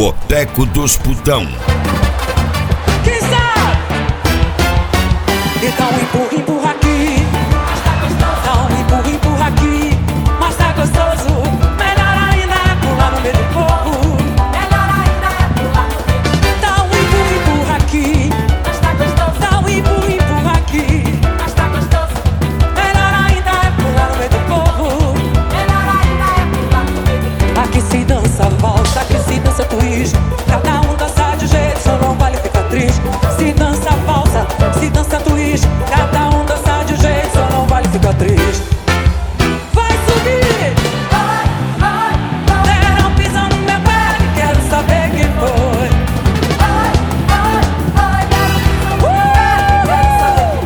Boteco dos Putão. Quem sabe? Então empurra, empurra aqui. Mas tá gostoso. Então empurra, empurra aqui. Mas tá gostoso. Melhor ainda é pular no meio do povo. Melhor ainda é pular no meio do povo. Então empurra, empurra aqui. Mas tá gostoso. Então empurra, empurra aqui. Mas tá gostoso. Melhor ainda é pular no meio do povo. Melhor ainda é pular no meio do povo. Aqui se dança valsa, aqui se dança twist. Cada um dança de jeito, só não vale ficar triste. Se dança valsa, se dança twist. Cada um dança de jeito, só não vale ficar triste. Vai subir! Vai, vai, vai. Deram pisão no meu pé, quero saber quem foi. Vai, vai, vai. Deram pisão no meu pé, quero saber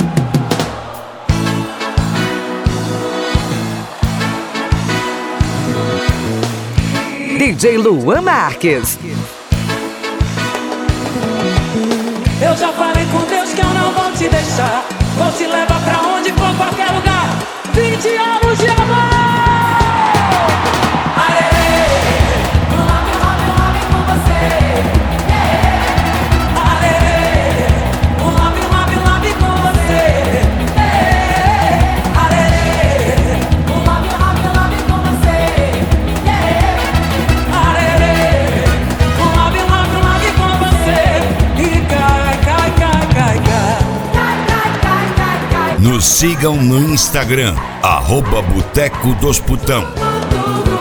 quem foi. DJ Luan Marques. Eu já falei com Deus que eu não vou te deixar. Vou te levar pra onde for, qualquer lugar. 20 anos de amor. Arerê, um love com você. Arerê, um love com você. Arerê, um love com você. Arerê, um love com você. E cai, cai, cai, cai, cai. Nos sigam no Instagram, @Boteco dos Putão.